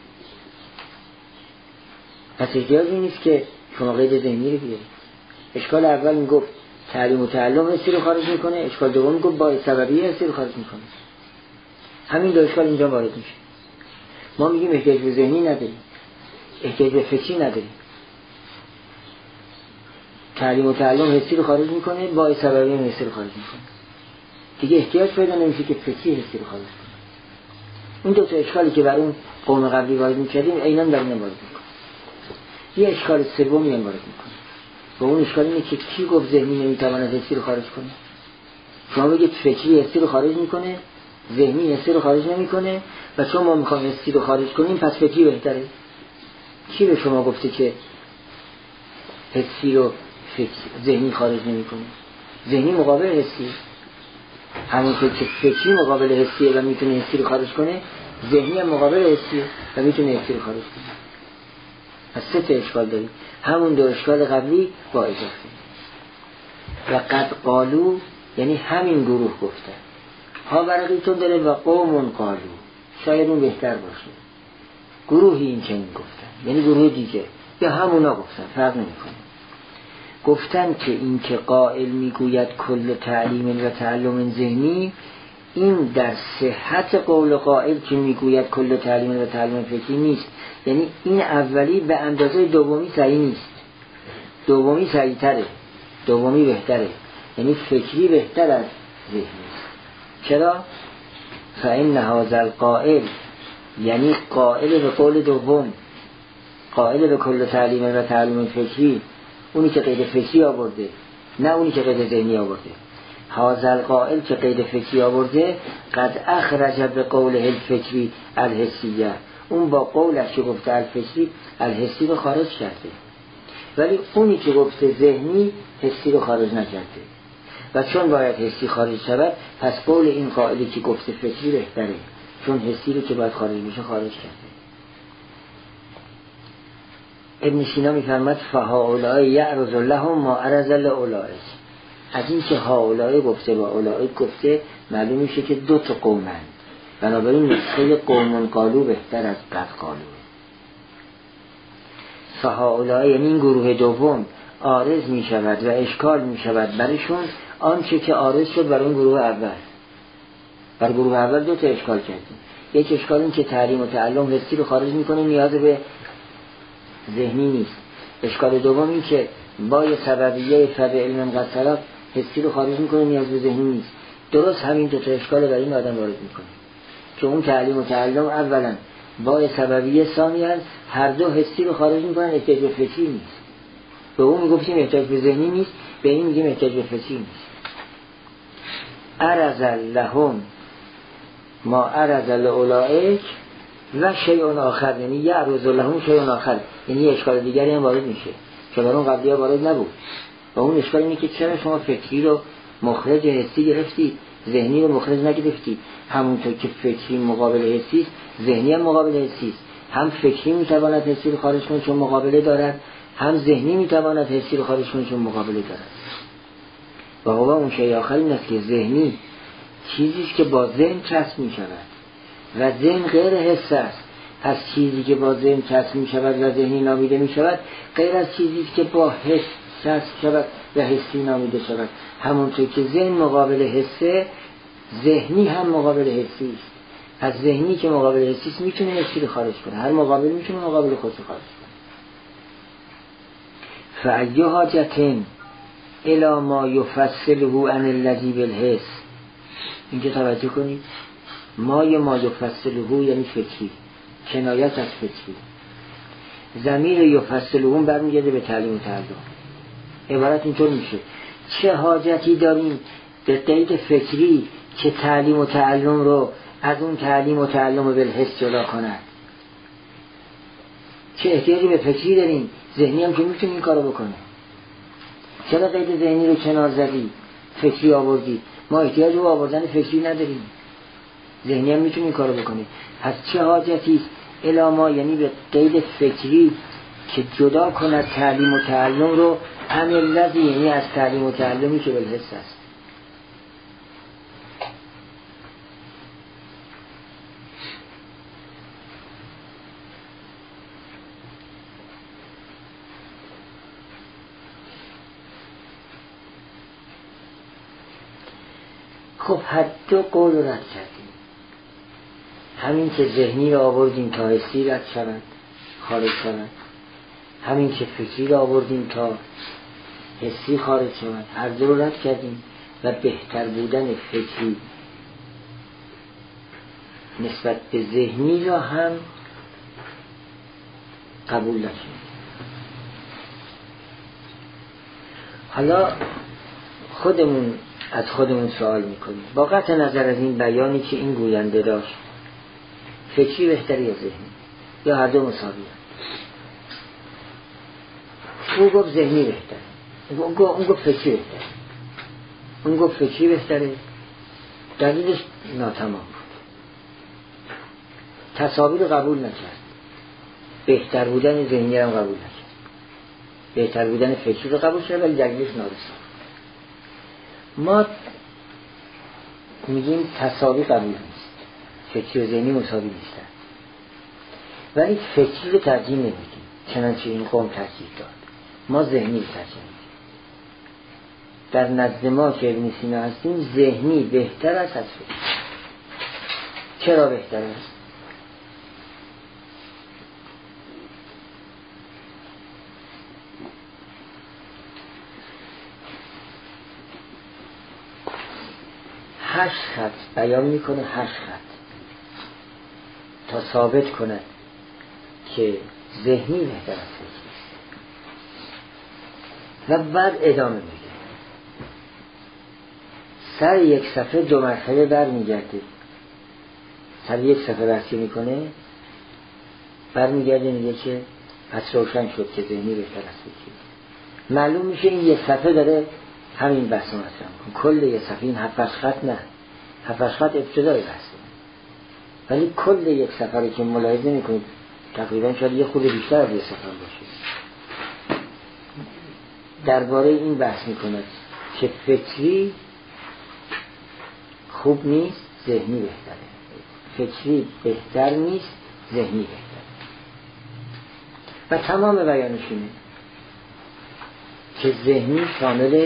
پس احتیاجی نیست که شما قید ذهنی رو بیارید. اشکال اول میگفت تعلیم و تعلم حسی رو خارج میکنه، اشکال دوم میگفت باعث سببیه حسی رو خارج میکنه. همین دو اشکال اینجا وارد میشه. ما میگیم احتیاج به ذهنی نداریم، احتیاج به فکری نداریم. تعلیم و تعلم حسی رو خارج میکنه، باعث سببیه حسی رو خارج میکنه. دیگه احتیاج پیدا نمیشه که فکری حسی رو خارج کنه. این دو تا اشکالی که بر اون قوم قبلی وارد میکردیم عیناً در این وارد میکنه. یه اشکال سومی هم وارد میکنه. و اون اشکال اینه که کی گفت ذهنی نمیتواند حسی رو خارج کنه؟ شما بگید فکری حسی رو خارج میکنه، ذهنی حسی رو خارج نمیکنه، و چون ما میخوایم حسی رو خارج کنیم پس فکری بهتره. کی به شما گفته که حسی رو فکر ذهنی خارج نمیکنه؟ ذهنی مقابل حسی، همونطور که فکری مقابل حسیه و میتونه حسی رو خارج کنه، ذهنی هم مقابل حسیه و میتونه حسی رو خارج کنه. پس سه تا اشکال داریم، همون دو اشکال قبلی با اضافه. و قد قالو یعنی همین گروه گفته. ها برقیتون داره و قومون قالو، شاید اون بهتر باشه. گروهی این چنین گفتن، یعنی گروه دیگه یا همونا گفتن، فرق نمیکنه. گفتن که این که قائل میگوید کل تعلیم و تعلم ذهنی، این در صحت قول قائل که میگوید کل تعلیم و تعلم فکری نیست. یعنی این اولی به اندازه دومی صحیح نیست، دومی صحیح تره، دومی بهتره، یعنی فکری بهتر از ذهنی. چرا؟ فإن هذا القائل، یعنی قائل به قول دوم، قائل به کل تعلیم و تعلم فکری، اونی که قید فکری آورده، نه اونی که قید ذهنی آورده. هذا القائل که قید فکری آورده، قد اخرج به قوله الفکری الحسیه، اون با قولش که گفته الفکری الحسی رو خارج کرده، ولی اونی که گفته ذهنی حسی رو خارج نکرده. و چون باید حسی خارج شود، پس قول این قائلی که گفته فکری بهتره، چون حسی رو که باید خارج بشه خارج کرده. ابن سینا میفرماد فهؤلاء یعرض لهم ما عرض لاولئک. از این که هؤلاء گفته و اولئک گفته معلوم میشه که دو تا قومن، بنابراین نسخه قومون قالو بهتر از قد قالو. فهؤلاء یعنی این گروه دوم عارض میشود و اشکال میشود برشون آنچه که عارض شد بر اون گروه اول. بر گروه اول دو تا اشکال کردیم. یک اشکال این که تعلیم و تعلم حسی رو خارج میکنه، نیاز به ذهنی نیست. اشکال دوم این که با سببیه فد علم قصرف حسی رو خارج میکنه، نیاز به ذهنی نیست. درست همین دو تا اشکال برای این آدم وارد میکنه که اون تعلیم و تعلم اولا با سببیه ثانیاً هر دو حسی رو خارج میکنن، احتیاج به فکری نیست. به اون میگفتیم احتیاج به ذهنی نیست، به این میگیم احتیاج به فکری نیست. عرض لهم ما عرض لاولئک و شیء آخر، یعنی یعرض لهم شیء آخر، یعنی اشکال دیگری هم وارد میشه که در اون قبلی ها وارد نبود. و اون اشکال اینه که چرا شما فکری رو مخرج حسی گرفتی، ذهنی رو مخرج نگرفتی؟ همونطور که فکری مقابل حسی است، ذهنی هم مقابل حسی است. هم فکری میتواند حسی رو خارج کنه چون مقابله دارد، هم ذهنی میتواند حسی رو خارج کنه چون مقابله دارد. و هو اون شیء آخر این است که ذهنی چیزی است که با ذهن چسب میشود و ذهن غیر حس است. پس چیزی که با ذهن چسب میشود و ذهنی نامیده میشود غیر از چیزی است که با حس چسب شود و حسی نامیده شود. همونطور که ذهن مقابل حسه، ذهنی هم مقابل حسی است. پس ذهنی که مقابل حسی است میتونه حسی رو خارج کنه، هر مقابل میتونه مقابل خودش خارج کنه. فأی حاجتن الی ما یفصله عن الذی بالحس. اینجا توجه کنید، ما ما یفصله یعنی فکری، کنایت از فکری. ضمیر یفصله برمیگرده به تعلیم و تعلم. عبارت اینطور میشه: چه حاجتی داریم به قید فکری که تعلیم و تعلم رو از اون تعلیم و تعلم بالحس جدا کند؟ چه احتیاجی به فکری داریم؟ ذهنی هم که میتونه این کارو بکنه. چرا قید ذهنی رو کنار زدی، فکری آوردی؟ ما احتیاج به آوردن فکری نداریم، ذهنی هم میتونه این کارو بکنه. پس چه حاجتی است الی ما، یعنی به قید فکری که جدا کند تعلیم و تعلم رو عن الذی، یعنی از تعلیم و تعلمی که بالحس است. خب حد و قول رد کردیم، همین که ذهنی را آوردیم تا حسی رد شود، خارج شود، همین که فکری را آوردیم تا حسی خارج شود، هر دو رو رد کردیم و بهتر بودن فکری نسبت به ذهنی را هم قبول نشیم. حالا خودمون از خودمون سوال میکنیم، با قطع نظر از این بیانی که این گوینده داشت، فکری بهتره یا ذهنی؟ یا هر دو مساویه؟ او گفت ذهنی بهتره، اون گفت فکری بهتره. اون گفت فکری بهتره، دلیلش ناتمام بود، تساوی رو قبول نکرد، بهتر بودن ذهنی رو قبول نکرد، بهتر بودن فکری رو قبول کرد ولی دلیلش نارسا. ما میگیم تساوی قبول نیست، فکری و ذهنی مساوی نیستن، ولی فکری رو ترجیح نمیدیم، چنانچه این قوم ترجیح داد. ما ذهنی رو ترجیح میدیم. در نزد ما که ابن سینا هستیم ذهنی بهتر است از فکری. چرا بهتر است؟ هشت خط بیان میکنه، هشت خط تا ثابت کنه که ذهنی بهتر از فکری و بعد ادامه میده. سر یک صفحه دو مرحله بر میگرده، سر یک صفحه برسی میکنه، بر میگرده میگه که پس روشن شد که ذهنی بهتر از فکری. معلوم میشه این یک صفحه داره همین بحث رو مطرح میکنه. کل یک صفحه، این هفت خط نه، هفت خط ابتدای بحثه، ولی کل یک صفحه رو که ملاحظه میکنید تقریبا شاید یه خود بیشتر از یک صفحه باشه، درباره این بحث میکنه که فکری خوب نیست، ذهنی بهتره. فکری بهتر نیست، ذهنی بهتره. و تمام بیانش اینه که ذهنی شامل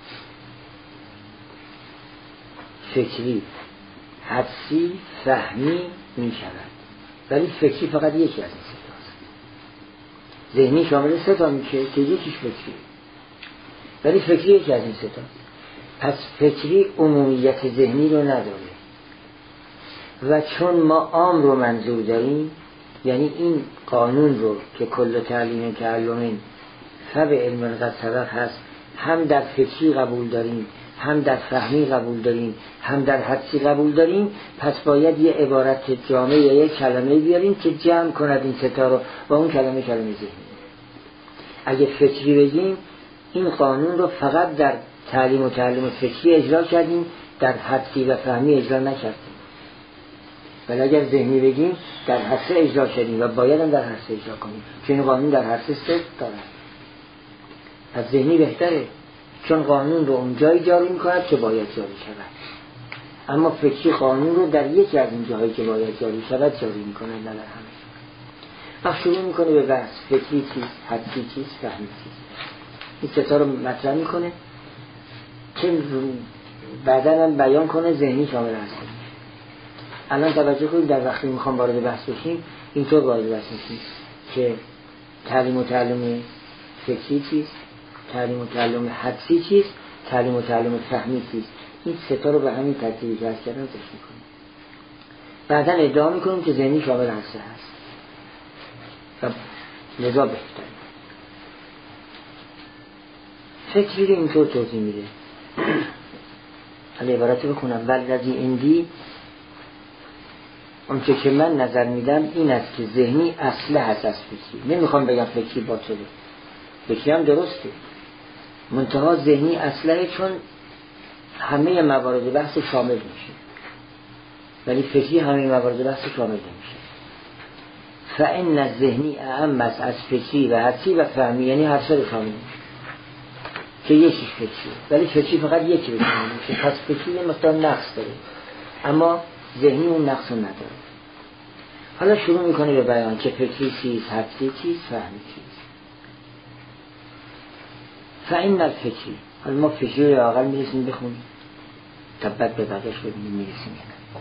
فکری، حدسی، فهمی می شود، ولی فکری فقط یکی از این سه تاست. ذهنی شامل سه تا میشه که یکیش فکری، ولی فکری یکی از این سه تاست. پس فکری عمومیت ذهنی رو نداره و چون ما عام رو منظور داریم، یعنی این قانون رو که کل تعلیم تعلمین فب علم قد سبق هست، هم در فکری قبول داریم، هم در فهمی قبول داریم، هم در حدسی قبول داریم، پس باید یه عبارت جامع یا یه کلمه بیاریم که جمع کند این ستا رو و اون کلمه کلمه ذهنی. اگه فکری بگیم این قانون رو فقط در تعلیم و تعلم فکری اجرا کردیم، در حدسی و فهمی اجرا نکردیم. ولی اگر ذهنی بگیم در حدسی اجرا کردیم و باید هم در حدسی اجرا کنیم، چون این قانون در حدسی ست داره. پس ذهنی بهتره چون قانون رو اونجایی جاری میکند که باید جاری شود، اما فکری قانون رو در یکی از این جاهایی که باید جاری شود جاری میکنه، نه در همه. وقت شروع میکنه به بحث فکری چیست، حدسی چیست، فهمی چیست. این ستا رو مطرح میکنه که بعداً هم بیان کنه ذهنی شامل هست. الان توجه کنید در وقتی میخوام وارد بحث بشیم اینطور وارد بحث میشیم که تعلیم و تعلم فکری چیست، تعلیم و تعلم حدسی چیست، تعلیم و تعلم فهمی چیست. این ستا رو به همین ترتیبی که هست کردن ذکر میکنیم. بعداً ادعا میکنیم که ذهنی شامل هسته هست و لذا بهتره. فکری رو اینطور توضیح میده. حالا عبارت بخونم. والذی عندی، اون که که من نظر میدم این است که ذهنی اصله هست از فکری. نمیخوام بگم فکری باطله، فکری هم درسته، منتها ذهنی اصله چون همه موارد بحث شامل میشه، ولی فکری همه موارد بحث شامل نمیشه. فإن الذهنی اعم است از فکری و حدسی و فهمی، یعنی هر سه رو شامل میشه که یکیش فکری، ولی فکری فقط یکی رو شامل میشه. پس فکری یه مقدار نقص داره اما ذهنی اون نقص رو نداره. حالا شروع میکنه به بیان که فکری چیست، حدسی چیست، فهمی چیست. فإن الفکری، حالا ما فکری رو اقل میرسیم بخونیم تا بعد به بعدش ببینیم میرسیم یا نه.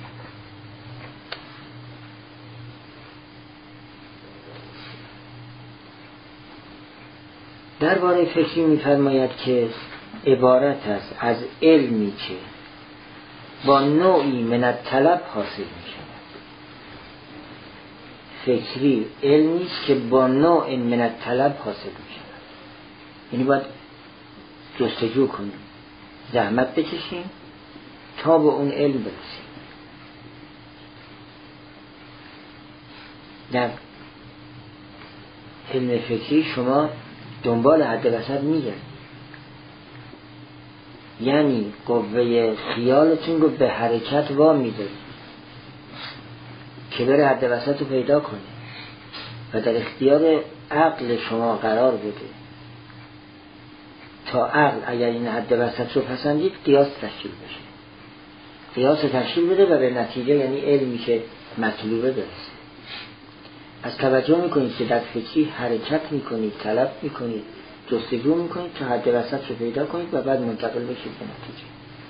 درباره فکری می‌فرماید که عبارت است از علمی که با نوعی من الطلب حاصل می‌شود. فکری علمی است که با نوع من الطلب حاصل می‌شود، یعنی باید جستجو کنیم، زحمت بکشیم تا به اون علم برسیم. در علم فکری شما دنبال حد وسط میگه، یعنی قوه خیالتون رو به حرکت وا میده که بره حد وسط رو پیدا کنه و در اختیار عقل شما قرار بده تا عقل اگر این حد وسط رو پسندید قیاس تشکیل بشه، قیاس تشکیل بده و به نتیجه یعنی علمی که مطلوبه برسه. از توجه میکنید که در فکری حرکت میکنید، طلب میکنید، جستجو میکنید تا حد وسط رو پیدا کنید و بعد منتقل بشید به نتیجه.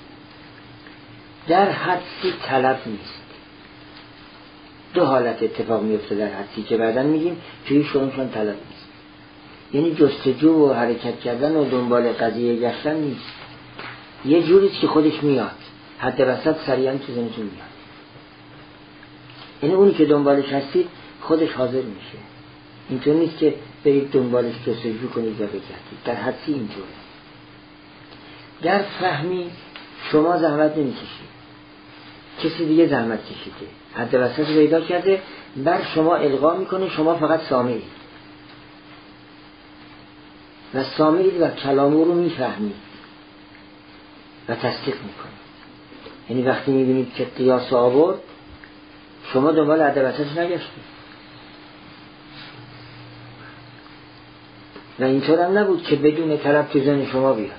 در حدسی طلب نیست. دو حالت اتفاق میفته در حدسی که بعداً میگیم توی شونشان طلب نیست، یعنی جستجو و حرکت کردن و دنبال قضیه گشتن نیست. یه جوریست که خودش میاد، حد وسط سریعا تو ذهنتون میاد، یعنی اونی که دنبالش هستید خودش حاضر میشه. اینطور نیست که برید دنبالش جستجو کنید و بگردید. در حدسی اینطوره. در فهمی شما زحمت نمیکشید، کسی دیگه زحمت کشیده، حد وسط رو پیدا کرده، بر شما القا میکنه، شما فقط سامعید و سامعید و کلام او رو میفهمید و تصدیق میکنید. یعنی وقتی میبینید که قیاس آورد، شما دنبال حد وسط نگشتید و اینطور هم نبود که بدون طلب تو ذهن شما بیاد.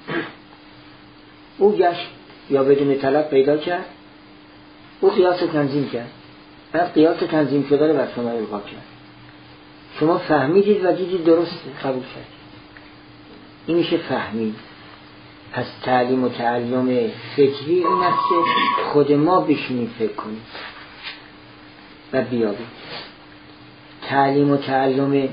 او گشت یا بدون طلب پیدا کرد، او قیاس تنظیم کرد، بعد قیاس تنظیم شده رو بر شما القا کرد، شما فهمیدید و دیدید درسته، قبول کردید. این میشه فهمید. پس تعلیم و تعلم فکری این است که خود ما بشینیم فکر کنیم و بیابید. تعلیم و تعلم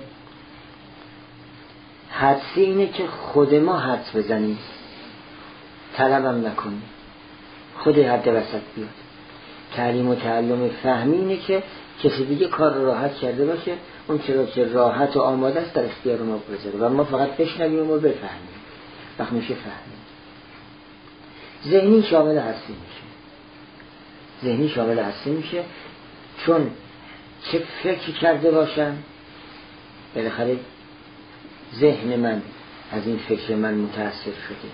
حدسی اینه که خود ما حدس بزنیم، طلبم نکنیم، خود حد وسط بیاد. تعلیم و تعلم فهمی اینه که کسی دیگه کار رو راحت کرده باشه، اون چرا که راحت و آماده است در اختیار ما بذاره و ما فقط بشنویم و بفهمیم. وقت میشه فهمیم. ذهنی شامل حدسی میشه. ذهنی شامل حدسی میشه چون چه فکر کرده باشم، بالاخره ذهن من از این فکر من متأثر شده،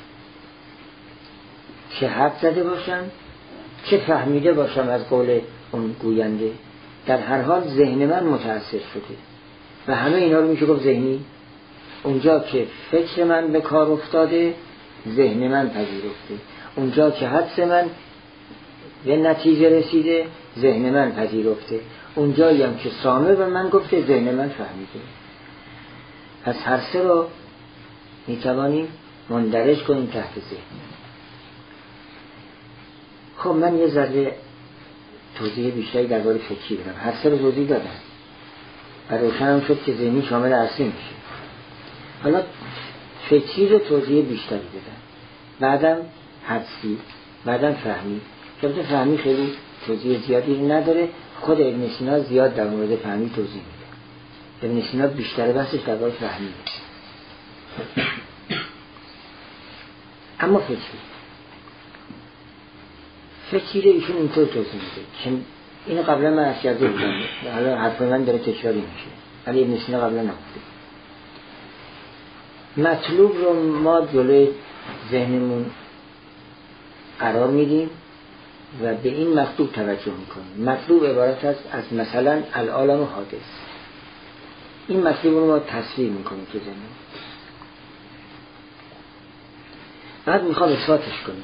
چه حد زده باشم، چه فهمیده باشم از قول اون گوینده، در هر حال ذهن من متأثر شده و همه اینا رو میشه گفت ذهنی. اونجا که فکر من به کار افتاده، ذهن من پذیرفته. اونجا که حدس من به نتیجه رسیده، ذهن من پذیرفته. اونجایی هم که سامع به من گفته، ذهن من فهمیده. پس هر سه رو میتوانیم مندرج کنیم تحت ذهن. خب من یه ذره توضیح بیشتری درباره فکری بدم. هر سه رو توضیح دادم و روشنم شد که ذهنی شامل حدسی میشه. حالا فکری رو توضیح بیشتری بدم، بعدم حدسی، بعدم فهمی. البته فهمی خیلی توضیح زیادی نداره، خود ابن سینا زیاد در مورد فهمی توضیح میده. ابن سینا بیشتر بحثش درباره فهمی. اما فکری فکری رو ایشون اینطور توضیح میده که اینو قبلا من عرض کرده بودم، حالا حرف من داره تکراری میشه، ولی ابن سینا قبلا نگفته. مطلوب رو ما جلوی ذهنمون قرار میدیم و به این مطلوب توجه میکنیم. مطلوب عبارت است از مثلا العالم حادث. این مطلوب رو ما تصویر میکنیم که زمین. بعد میخوام اثباتش کنیم.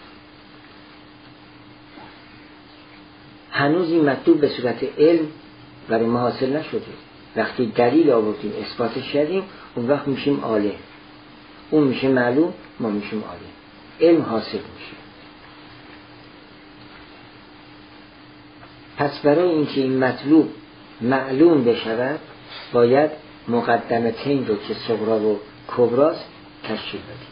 هنوز این مطلوب به صورت علم برای ما حاصل نشده. وقتی دلیل آوردیم اثباتش کردیم اون وقت میشیم عالم. اون میشه معلوم، ما میشیم عالم. علم حاصل میشه. پس برای اینکه این مطلوب معلوم بشود باید مقدمتین رو که صغرا و کبراست تشکیل بدیم.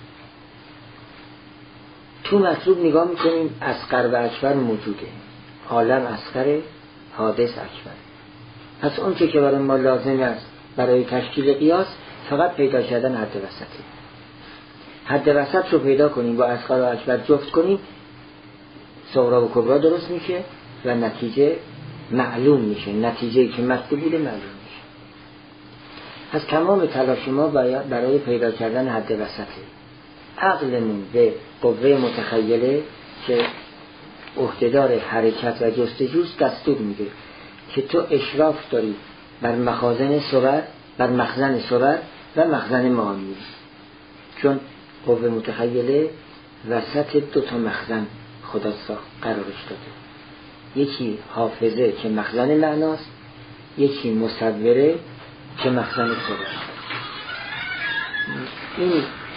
تو مطلوب نگاه میکنیم اصغر و اکبر موجوده. عالم اصغر، حادث اکبر. پس اون که برای ما لازم است برای تشکیل قیاس فقط پیدا کردن حد وسطه. حد وسط رو پیدا کنیم با اصغر و اکبر جفت کنیم صغرا و کبرا درست میشه و نتیجه معلوم میشه. نتیجه‌ای که مطلوب بوده معلوم میشه. پس تمام تلاش ما برای پیدا کردن حد وسطه. عقلمون به قوه متخیله که عهده‌دار حرکت و جستجوست دستور میده که تو اشراف داری بر مخازن صور، بر مخزن صور و مخزن معانی. چون قوه متخیله وسط دو تا مخزن خدا ساخت قرارش داده. یکی حافظه که مخزن معناست، یکی مصوره که مخزن صور. این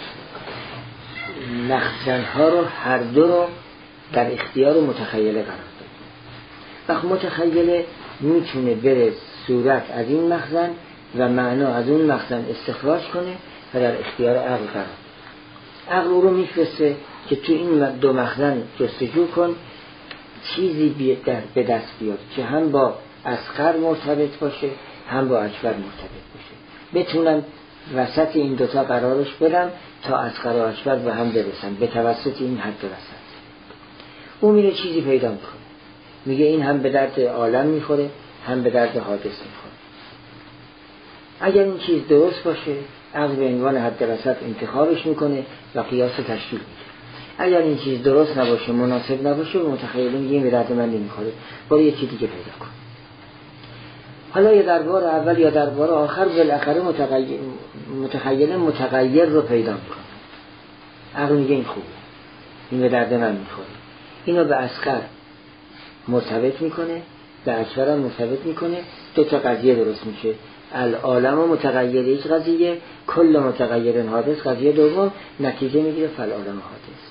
مخزن‌ها رو هر دو رو در اختیار متخیله قرار داده. وقت متخیله میتونه بره صورت از این مخزن و معنا از اون مخزن استخراج کنه و در اختیار عقل قرار داده. عقل رو میفرسته که تو این دو مخزن جستجو کن چیزی به دست بیاد که هم با اصغر مرتبط باشه هم با اکبر مرتبط باشه. بتونم وسط این دوتا قرارش بدم تا اصغر و اکبر به هم برسن به توسط این حد وسط. اون میره چیزی پیدا میکنه، میگه این هم به درد عالم میخوره هم به درد حادث میخوره. اگر این چیز درست باشه عقل به عنوان حد وسط انتخابش میکنه و قیاس تشکیل میده. اگر این چیز درست نباشه، مناسب نباشه، متخیل میگه این به درد من نمیخوره، برو یه چیز دیگه پیدا کن. حالا یا در بار اول یا در بار آخر بالاخره متغیر متخیل متغیر رو پیدا میکنه. عقل میگه این خوبه، این به درد من میخوره. اینو به اصغر مرتبط میکنه، به اکبر هم مرتبط میکنه، دو تا قضیه درست میشه. العالم و متغیر یک قضیه، کل متغیر حادث قضیه دوم، نتیجه میگیره فالعالم حادث.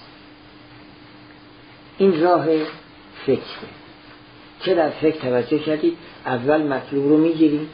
این راه فکره که در فکر توجه کردید اول مطلوب رو میگیریم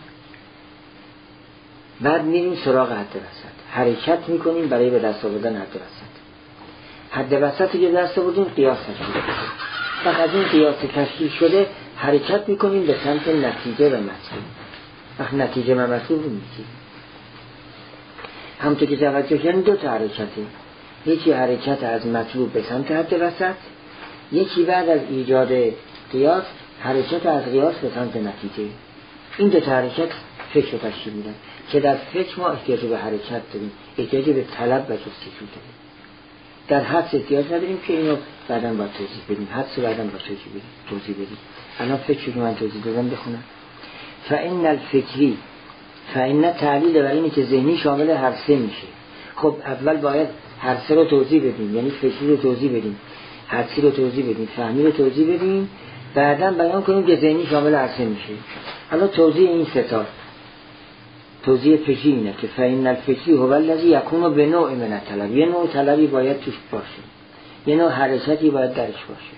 بعد میریم سراغ حد وسط، حرکت میکنیم برای به دست آوردن حد وسط. حد وسطی که دست آوردیم قیاس تشکیل شده. وقت از این قیاس تشکیل شده حرکت میکنیم به سمت نتیجه و مطلوب. وقت نتیجه و مطلوب رو میگیریم. همونطور که توجه کردیم دو تا حرکته، یکی حرکت از مطلوب به سمت حد وسط، یکی بعد از ایجاد قیاس حرکت از قیاس به سمت نتیجه. این دو تا حرکت فکر رو تشکیل میدن که در فکر ما احتیاج به حرکت داریم، احتیاج به طلب و جستجو داریم. در حدس احتیاج نداریم که اینو بعداً باید توضیح بدیم، حدس رو بعداً باید توضیح بدیم. الان فکر رو من توضیح دادم بخونم. فإن الفکری فإن تعلیل بر اینه که ذهنی شامل هر سه میشه. خب اول باید هر سه رو توضیح بدیم، یعنی فکری رو توضیح بدیم، حدسی رو توضیح بدیم، فهمی رو توضیح بدیم، بعداً بیان کنیم که ذهنی شامل هر سه میشه. حالا توضیح این سه تا توضیح فکری اینه که فإن الفکری هو الذی یکون به نوع من الطلب، یه نوع طلبی باید توش باشه، یه نوع حرکتی باید درش باشه.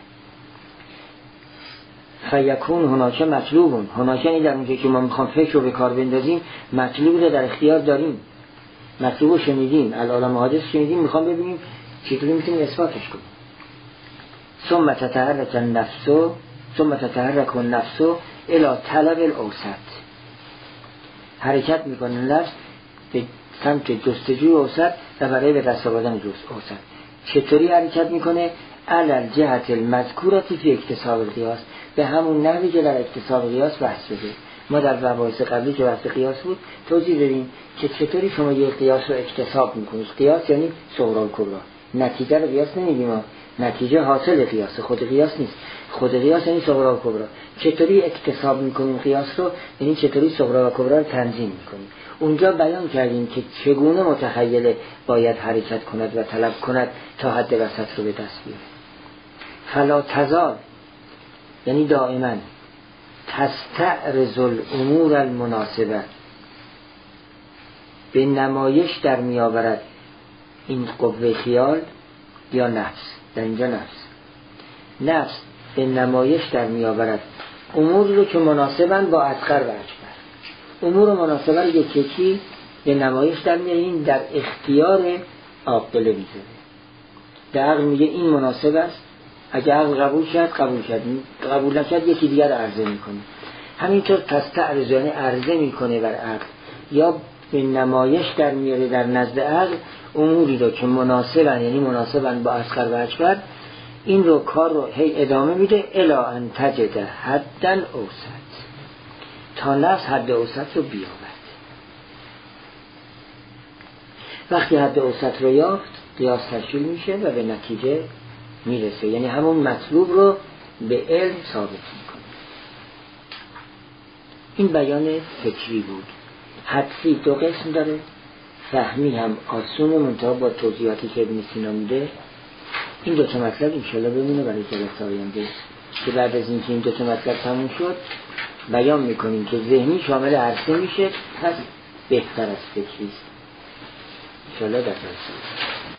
فیکون هناک مطلوبون، هناک یعنی در اونجا که ما میخوام فکر رو به کار بندازیم مطلوب رو در اختیار داریم، مطلوب رو شنیدیم، العالم حادث شنیدیم، میخوام ببینیم چطوری میتونیم اثباتش کنیم. ثم تتحرک النفس ثم تتحرک النفس الی طلب الاوسط، حرکت میکنه نفس به سمت جستجوی اوسط و برای به دست آوردن اوسط. چطوری حرکت میکنه؟ علل جهت المذکورتی فی اکتساب القیاس، به همون نحوی که در اکتساب قیاس بحث شده. ما در مباحث قبلی که بحث قیاس بود توضیح دادیم که چطوری شما یه قیاس رو اکتساب میکنید. قیاس یعنی صغرا و کبرا، نتیجه رو قیاس نمیگیم، نتیجه حاصل قیاس، خود قیاس نیست. خود قیاس یعنی صغرا و کبرا. چطوری اکتساب میکنیم قیاس رو؟ یعنی چطوری صغرا و کبرا رو تنظیم میکنیم. اونجا بیان کردیم که چگونه متخیله باید حرکت کند و طلب کند تا حد وسط رو به دست بیاره. فلا تزال یعنی دائما تستعرض الامور المناسبه، به نمایش در میآورد این قوه خیال یا نفس. در اینجا نفس نفس به نمایش در میآورد امور رو که مناسبن با اصغر و اکبر. امور مناسبه رو یکی یکی به نمایش در میاره. این در اختیار عاقله میذاره. در عقل میگه این مناسب است، اگه عقل قبول کرد قبول کرد، قبول نکرد یکی دیگر عرضه میکنه. همینطور تستعرض یعنی عرضه میکنه بر عقل یا به نمایش در میاره در نزد عقل اموری رو که مناسبن یعنی مناسبن با اصغر و اکبر. این رو کار رو هی ادامه میده الی ان تجد حدا اوسط، تا نفس حد اوسط رو بیاورد. وقتی حد اوسط رو یافت قیاس تشکیل میشه و به نتیجه میرسه، یعنی همون مطلوب رو به علم ثابت میکنه. این بیان فکری بود. حدسی دو قسم داره، فهمی هم آسونه منتها با توضیحاتی که ابن سینا میده. این دو تا مطلب انشالله بمونه برای جلسه آینده که بعد از اینکه این دو تا مطلب تموم شد بیان میکنیم که ذهنی شامل عرصه میشه، پس بهتر از فکریست انشالله در جلسه.